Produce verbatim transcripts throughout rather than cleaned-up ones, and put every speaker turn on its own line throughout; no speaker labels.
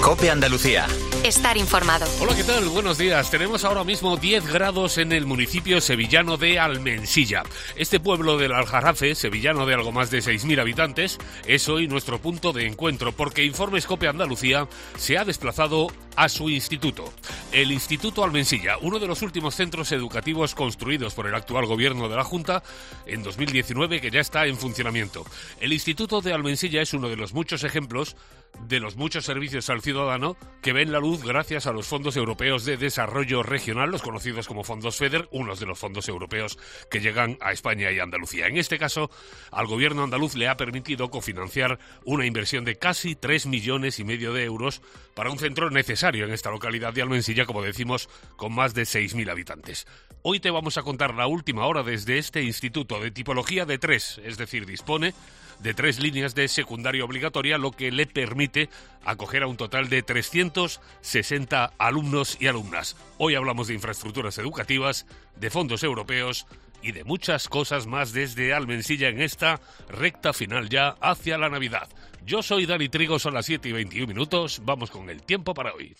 COPE Andalucía.
Estar informado.
Hola, ¿qué tal? Buenos días. Tenemos ahora mismo diez grados en el municipio sevillano de Almensilla. Este pueblo del Aljarafe, sevillano de algo más de seis mil habitantes, es hoy nuestro punto de encuentro porque Informes COPE Andalucía se ha desplazado a su instituto. El Instituto Almensilla, uno de los últimos centros educativos construidos por el actual gobierno de la Junta en dos mil diecinueve, que ya está en funcionamiento. El Instituto de Almensilla es uno de los muchos ejemplos de los muchos servicios al ciudadano que ven la luz gracias a los fondos europeos de desarrollo regional, los conocidos como fondos FEDER, unos de los fondos europeos que llegan a España y Andalucía. En este caso, al gobierno andaluz le ha permitido cofinanciar una inversión de casi tres millones y medio de euros para un centro necesario en esta localidad de Almensilla, como decimos, con más de seis mil habitantes. Hoy te vamos a contar la última hora desde este instituto de tipología de tres, es decir, dispone de tres líneas de secundaria obligatoria, lo que le permite acoger a un total de trescientos sesenta alumnos y alumnas. Hoy hablamos de infraestructuras educativas, de fondos europeos y de muchas cosas más desde Almensilla en esta recta final ya hacia la Navidad. Yo soy Dani Trigo, son las siete y veintiún minutos, vamos con el tiempo para hoy.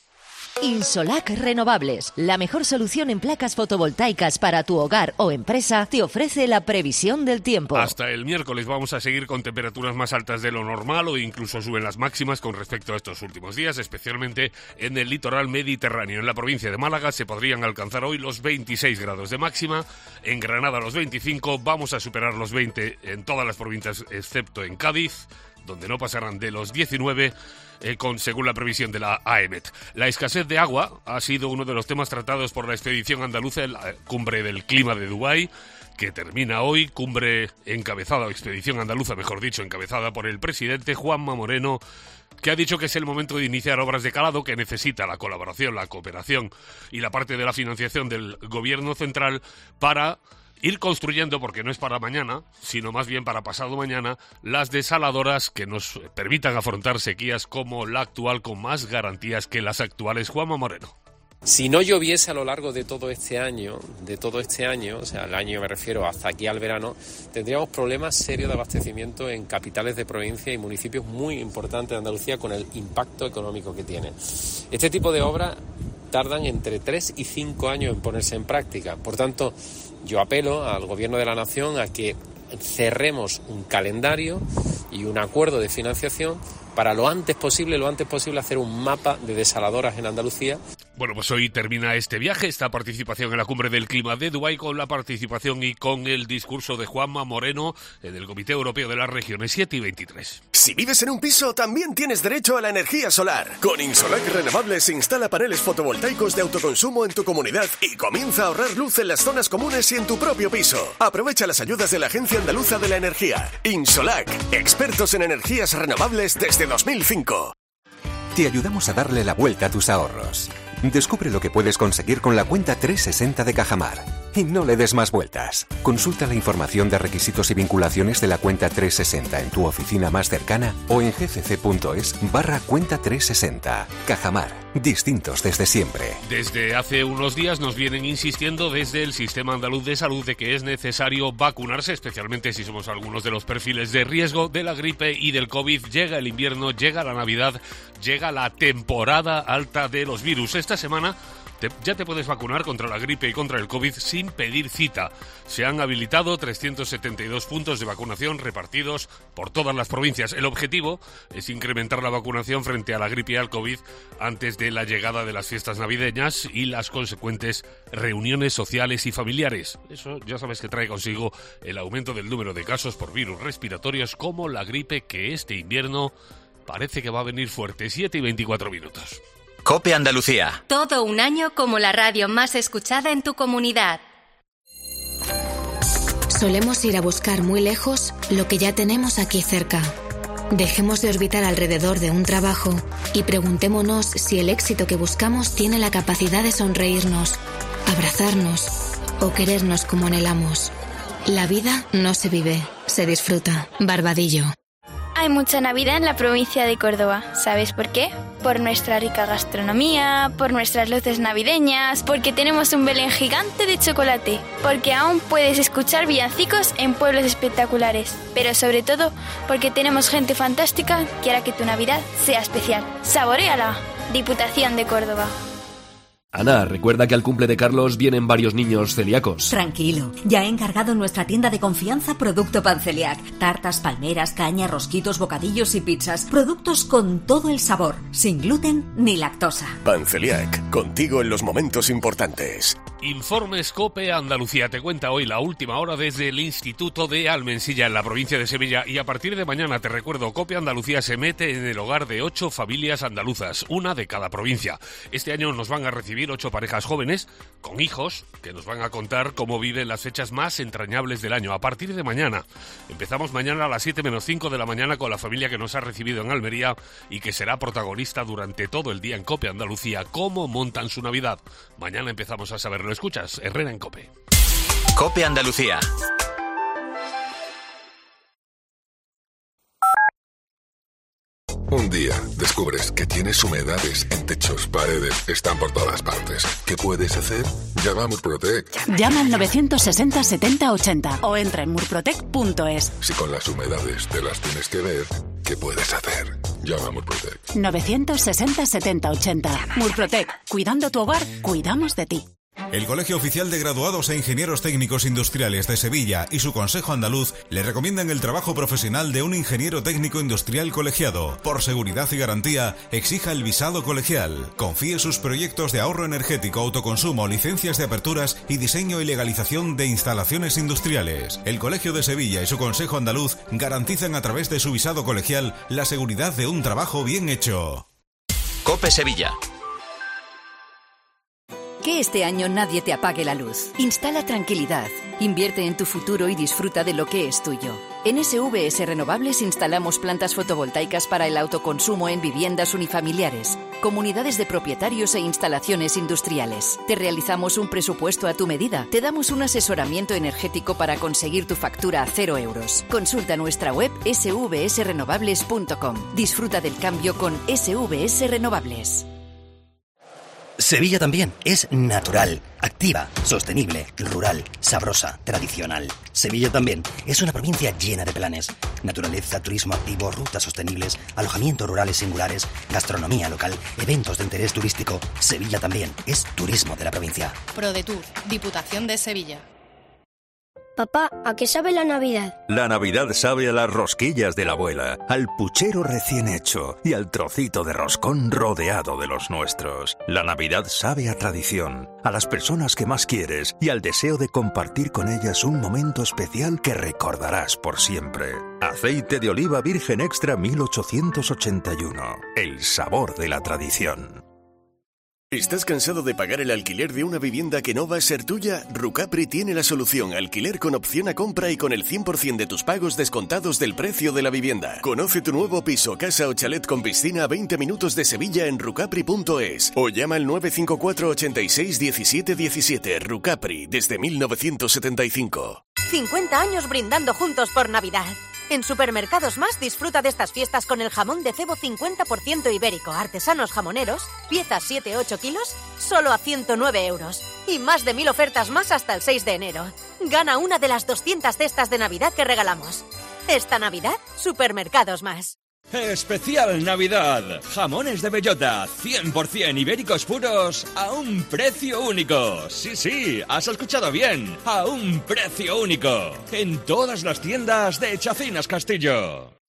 Insolac Renovables, la mejor solución en placas fotovoltaicas para tu hogar o empresa, te ofrece la previsión del tiempo.
Hasta el miércoles vamos a seguir con temperaturas más altas de lo normal o incluso suben las máximas con respecto a estos últimos días, especialmente en el litoral mediterráneo. En la provincia de Málaga se podrían alcanzar hoy los veintiséis grados de máxima, en Granada los veinticinco, vamos a superar los veinte en todas las provincias excepto en Cádiz, donde no pasarán de los diecinueve, eh, con, según la previsión de la AEMET. La escasez de agua ha sido uno de los temas tratados por la expedición andaluza en la cumbre del clima de Dubái, que termina hoy, cumbre encabezada, o expedición andaluza, mejor dicho, encabezada por el presidente Juanma Moreno, que ha dicho que es el momento de iniciar obras de calado que necesita la colaboración, la cooperación y la parte de la financiación del gobierno central para ir construyendo, porque no es para mañana, sino más bien para pasado mañana, las desaladoras que nos permitan afrontar sequías como la actual, con más garantías que las actuales. Juanma Moreno.
Si no lloviese a lo largo de todo este año, de todo este año, o sea, el año me refiero hasta aquí al verano, tendríamos problemas serios de abastecimiento en capitales de provincia y municipios muy importantes de Andalucía con el impacto económico que tiene. Este tipo de obras tardan entre tres y cinco años en ponerse en práctica. Por tanto, yo apelo al Gobierno de la Nación a que cerremos un calendario y un acuerdo de financiación para lo antes posible, lo antes posible hacer un mapa de desaladoras en Andalucía.
Bueno, pues hoy termina este viaje, esta participación en la Cumbre del Clima de Dubái, con la participación y con el discurso de Juanma Moreno en el Comité Europeo de las Regiones. Siete y veintitrés.
Si vives en un piso, también tienes derecho a la energía solar. Con Insolac Renovables instala paneles fotovoltaicos de autoconsumo en tu comunidad y comienza a ahorrar luz en las zonas comunes y en tu propio piso. Aprovecha las ayudas de la Agencia Andaluza de la Energía. Insolac, expertos en energías renovables desde dos mil cinco.
Te ayudamos a darle la vuelta a tus ahorros. Descubre lo que puedes conseguir con la cuenta trescientos sesenta de Cajamar. Y no le des más vueltas. Consulta la información de requisitos y vinculaciones de la cuenta trescientos sesenta en tu oficina más cercana o en gcc.es barra cuenta trescientos sesenta. Cajamar, distintos desde siempre.
Desde hace unos días nos vienen insistiendo desde el Sistema Andaluz de Salud de que es necesario vacunarse, especialmente si somos algunos de los perfiles de riesgo de la gripe y del COVID. Llega el invierno, llega la Navidad, llega la temporada alta de los virus. Esta semana Te, ya te puedes vacunar contra la gripe y contra el COVID sin pedir cita. Se han habilitado trescientos setenta y dos puntos de vacunación repartidos por todas las provincias. El objetivo es incrementar la vacunación frente a la gripe y al COVID antes de la llegada de las fiestas navideñas y las consecuentes reuniones sociales y familiares. Eso ya sabes que trae consigo el aumento del número de casos por virus respiratorios como la gripe, que este invierno parece que va a venir fuerte. siete y veinticuatro minutos.
COPE Andalucía.
Todo un año como la radio más escuchada en tu comunidad.
Solemos ir a buscar muy lejos lo que ya tenemos aquí cerca. Dejemos de orbitar alrededor de un trabajo y preguntémonos si el éxito que buscamos tiene la capacidad de sonreírnos, abrazarnos o querernos como anhelamos. La vida no se vive, se disfruta. Barbadillo.
Hay mucha Navidad en la provincia de Córdoba. ¿Sabes por qué? Por nuestra rica gastronomía, por nuestras luces navideñas, porque tenemos un Belén gigante de chocolate, porque aún puedes escuchar villancicos en pueblos espectaculares, pero sobre todo porque tenemos gente fantástica que hará que tu Navidad sea especial. ¡Saboréala! Diputación de Córdoba.
Ana, recuerda que al cumple de Carlos vienen varios niños celíacos.
Tranquilo, ya he encargado en nuestra tienda de confianza producto Panceliac. Tartas, palmeras, caña, rosquitos, bocadillos y pizzas. Productos con todo el sabor, sin gluten ni lactosa.
Panceliac, contigo en los momentos importantes.
Informes COPE Andalucía te cuenta hoy la última hora desde el Instituto de Almensilla en la provincia de Sevilla, y a partir de mañana, te recuerdo, COPE Andalucía se mete en el hogar de ocho familias andaluzas, una de cada provincia. Este año nos van a recibir ocho parejas jóvenes con hijos que nos van a contar cómo viven las fechas más entrañables del año. A partir de mañana, empezamos mañana a las siete menos cinco de la mañana con la familia que nos ha recibido en Almería y que será protagonista durante todo el día en COPE Andalucía, cómo montan su Navidad. Mañana empezamos a saberlo. Escuchas, Herrera en COPE.
COPE Andalucía.
Un día descubres que tienes humedades en techos, paredes, están por todas partes. ¿Qué puedes hacer? Llama a Murprotec.
Llama al novecientos sesenta setenta ochenta o entra en murprotec punto es.
Si con las humedades te las tienes que ver, ¿qué puedes hacer? Llama a Murprotec.
novecientos sesenta setenta ochenta. Murprotec. Cuidando tu hogar, cuidamos de ti.
El Colegio Oficial de Graduados e Ingenieros Técnicos Industriales de Sevilla y su Consejo Andaluz le recomiendan el trabajo profesional de un ingeniero técnico industrial colegiado. Por seguridad y garantía, exija el visado colegial. Confíe sus proyectos de ahorro energético, autoconsumo, licencias de aperturas y diseño y legalización de instalaciones industriales. El Colegio de Sevilla y su Consejo Andaluz garantizan a través de su visado colegial la seguridad de un trabajo bien hecho.
COPE Sevilla.
Que este año nadie te apague la luz. Instala tranquilidad, invierte en tu futuro y disfruta de lo que es tuyo. En S V S Renovables instalamos plantas fotovoltaicas para el autoconsumo en viviendas unifamiliares, comunidades de propietarios e instalaciones industriales. Te realizamos un presupuesto a tu medida. Te damos un asesoramiento energético para conseguir tu factura a cero euros. Consulta nuestra web ese ve ese renovables punto com. Disfruta del cambio con S V S Renovables.
Sevilla también es natural, activa, sostenible, rural, sabrosa, tradicional. Sevilla también es una provincia llena de planes. Naturaleza, turismo activo, rutas sostenibles, alojamientos rurales singulares, gastronomía local, eventos de interés turístico. Sevilla también es turismo de la provincia.
ProDetour, Diputación de Sevilla.
Papá, ¿a qué sabe la Navidad?
La Navidad sabe a las rosquillas de la abuela, al puchero recién hecho y al trocito de roscón rodeado de los nuestros. La Navidad sabe a tradición, a las personas que más quieres y al deseo de compartir con ellas un momento especial que recordarás por siempre. Aceite de oliva virgen extra mil ochocientos ochenta y uno. El sabor de la tradición.
¿Estás cansado de pagar el alquiler de una vivienda que no va a ser tuya? Rucapri tiene la solución: alquiler con opción a compra y con el cien por ciento de tus pagos descontados del precio de la vivienda. Conoce tu nuevo piso, casa o chalet con piscina a veinte minutos de Sevilla en rucapri punto es o llama al nueve cinco cuatro, ochenta y seis, diecisiete diecisiete. Rucapri, desde mil novecientos setenta y cinco.
cincuenta años brindando juntos por Navidad. En Supermercados Más disfruta de estas fiestas con el jamón de cebo cincuenta por ciento ibérico, artesanos jamoneros, piezas siete a ocho kilos, solo a ciento nueve euros. Y más de mil ofertas más hasta el seis de enero. Gana una de las doscientas cestas de Navidad que regalamos. Esta Navidad, Supermercados Más.
Especial Navidad. Jamones de bellota, cien por ciento ibéricos puros, a un precio único. Sí, sí, has escuchado bien. A un precio único. En todas las tiendas de Chacinas Castillo.